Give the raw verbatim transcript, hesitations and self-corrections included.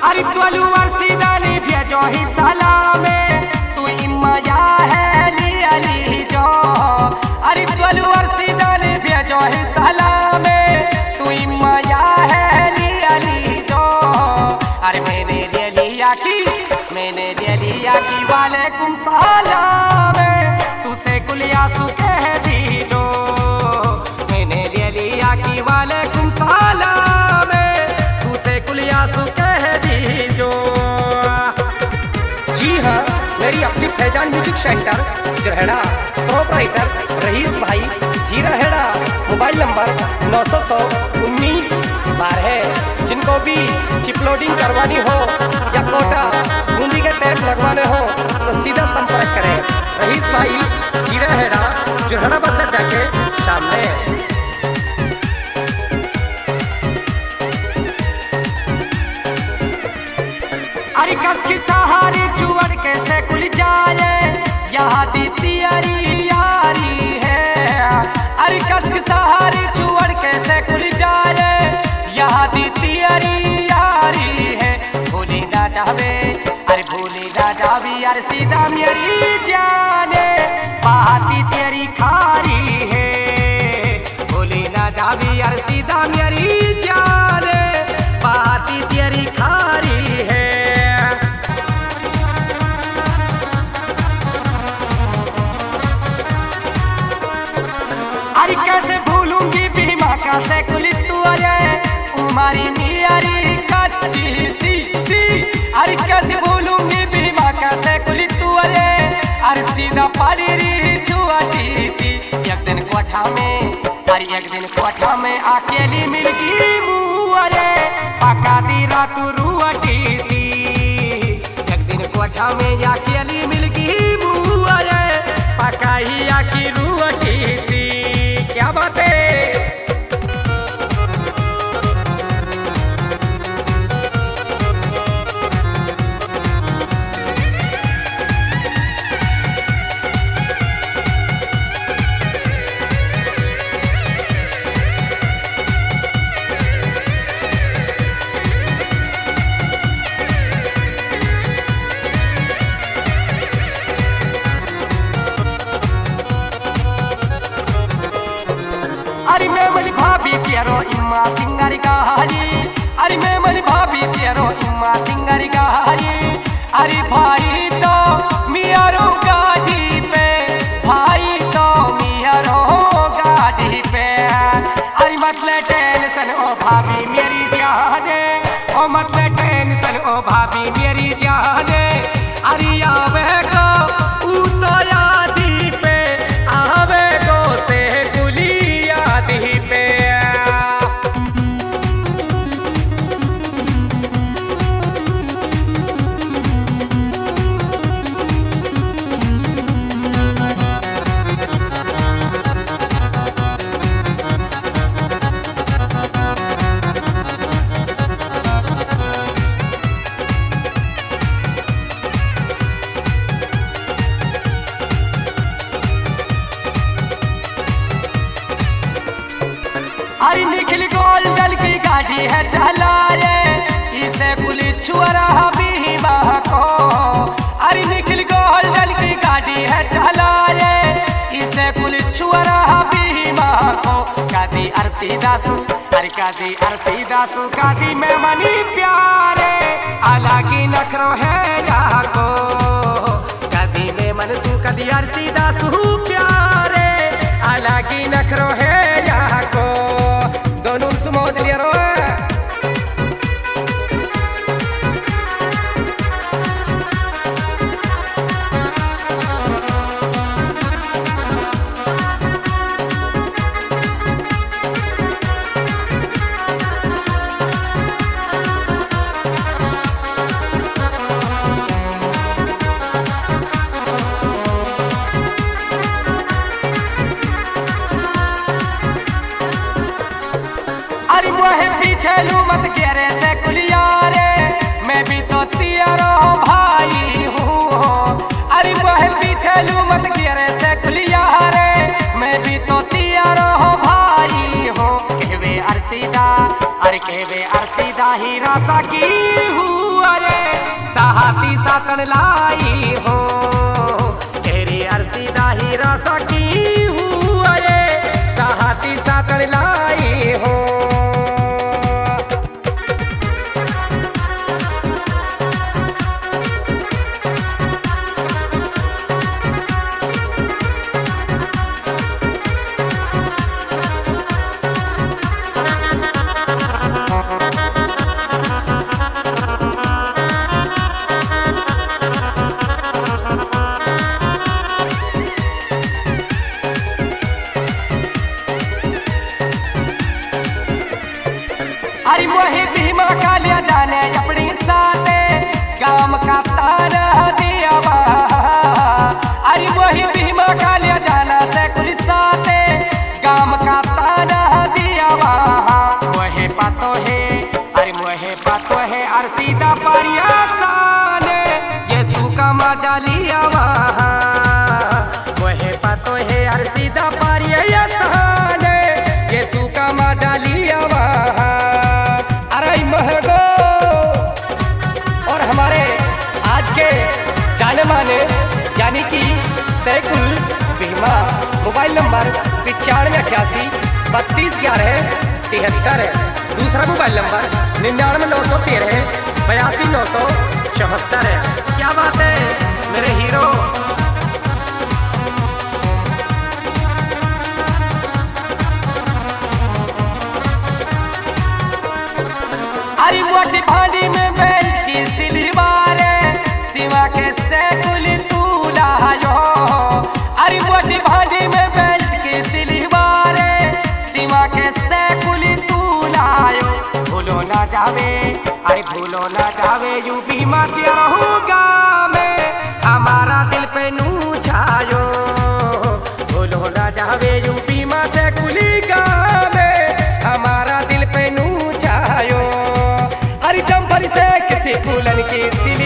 अरे तोलू अर्सीदा ने भेजो ही सलामे तू इम्मया है ली अली जो। अरे तोलू अर्सीदा ने भेजो ही सलामे तू इम्मया है ली अली जो। अरे मैंने ले लिया की मैंने ले लिया की वालेकुम सलाम तुसे कुलिया सु कह दी जो। मैंने ले लिया की वालेकुम सलाम तुसे कुलिया सु कह दी जो। जी हाँ, मेरी अपनी Faizan music centre Jarheda proprietor Rais भाई जीराहेड़ा। मोबाइल नंबर नौ सौ सौ उन्नीस बारह। जिनको भी चिप लोडिंग करवानी हो या कोटा बूंदी के टैग लगवाने हो तो सीधा संपर्क करें रईस भाई जीराहेड़ा जरहेड़ा बस अड्डा के सामने। अरे कस की सहारे चुअड़ कैसे खुल जाए यहाँ दी तियारी यारी है। अरे कस की सहारे चुअड़ कैसे खुल जाए यहाँ दी तियारी यारी है। भूली ना जावे अरे भूली ना जावी यार सीधा मेरी जाने बाती तेरी खारी है। भूली ना जावी यार सीधा मेरी जाने बाती तेरी खारी है। अरे कैसे भूलूंगी बीमा कैसे कुली तू अरे उमारी नियारी कच्ची सी सी। अरे कैसे भूलूंगी बीमा कैसे कुली तू अरे अरे सीधा पारी री छुआती थी। एक दिन कोठा में अरे एक दिन कोठा में अकेली मिल गई मुँह अरे पका दी रात रुआती थी। एक दिन कोठा में अकेली मिल गई मुँह अरे पकाई आकी रुआती थी। क्या बात है। अरे मैं मनी भाभी तेरो इम्मा सिंगारी गाजी। अरे मैं मनी भाभी तेरो इम्मा सिंगारी गाजी। अरे भाई तो मियारो गाड़ी पे भाई तो मियारो गाड़ी पे। अरे मतले टेंशन ओ भाभी मेरी जाने ओ मतले टेंशन ओ भाभी मेरी जाने। अरे आवे को उतो यादी पे आवे को से अरे निखिल गोल्डन की गाड़ी है चलाए इसे कुली छुअरा बीमा को। अरे निखिल गोल्डन की गाड़ी है चलाए इसे कुली छुअरा बीमा को। कादी अर्सीदा सु अरे कादी अर्सीदा सु कादी में मनी प्यारे अलगी नखरो है यहाँ को। कादी में मनसू कादी अर्सीदा सु प्यारे अलगी नखरो है यहाँ को। दोनों सुमोद लिया रो अरे मोहे पीछे लू मत गेरे से कुलिया रे मैं भी तो तेरा भाई हूँ। अरे मोहे पीछे लू मत गेरे से कुलिया रे मैं भी तो तेरा भाई हूँ। कहवे अर्सीदा अरे कहवे अर्सीदा ही रासा की हूँ लाई हो तेरी अरसीदा ही रसकी हुए साहती सातर लाई हो। अरे मोहे भीमा कालिया जाने अपनी साथे गाम का तारा दिया अरे मोहे भीमा कालिया जाना से कुल साथे गाम का तारा दिया मोहे पातो है अरे मोहे पातो है अरसीदा परिया साने ये सुका मजा लिया मोहे पातो है अरसीदा परिया साने ये सुका मजा लिया और हमारे आज के जाने माने यानी कि सैकुल भीमा मोबाइल नंबर पिचानवे अठासी बत्तीस ग्यारह तिहत्तर है। दूसरा मोबाइल नंबर निन्यानवे नौ सौ तेरह बयासी नौ सौ चौहत्तर है। क्या बात है मेरे हीरो। अरे मोटी भांडी में बैल की सिलवारे सिवा के सैकुल तूला यो अरे मोटी भांडी में बैल की सिलवारे सिवा के सैकुल तूला यो भूलो ना जावे अरे भूलो ना जावे यूपी मातिया रहूंगा मैं हमारा दिल पे नू छायो भूलो ना जावे यूपी मां सैकुल गावे हमारा दिल पे नू छायो। अरे जंपर से किसी फूलन की सिली